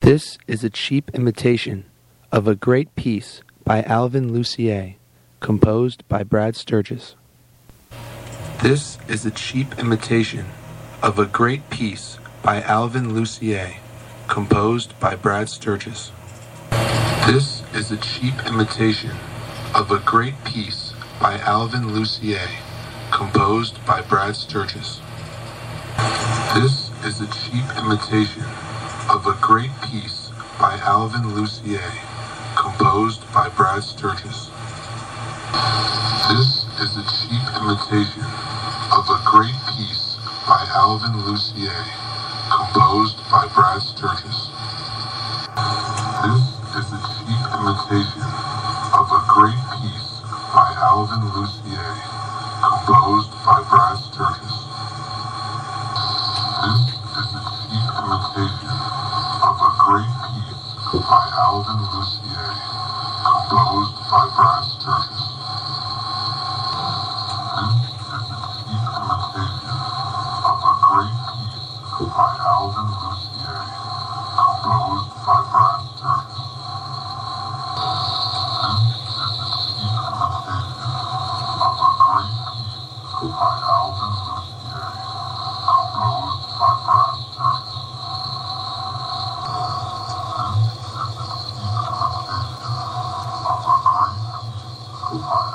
This is a cheap imitation of a great piece by Alvin Lucier, composed by Brad Sturgis. This is a cheap imitation of a great piece by Alvin Lucier, composed by Brad Sturgis. This is a cheap imitation of a great piece by Alvin Lucier, composed by Brad Sturgis. This is a cheap imitation of a great piece by Alvin Lucier, composed by Brad Sturgis. This is a cheap imitation of a great piece by Alvin Lucier, composed by Brad Sturgis. This is a cheap imitation of a great piece by Alvin Lucier, composed by Brad Sturgis. This is a cheap imitation of a great piece by Alvin Lucier, composed by Brad Sturgis. This is a cheap imitation of a great piece by Alvin Lucier, composed by Brad Sturgis. This is a cheap imitation of a great piece by Alvin Lucier, composed by Brad Sturgis. This is a cheap imitation of a great piece by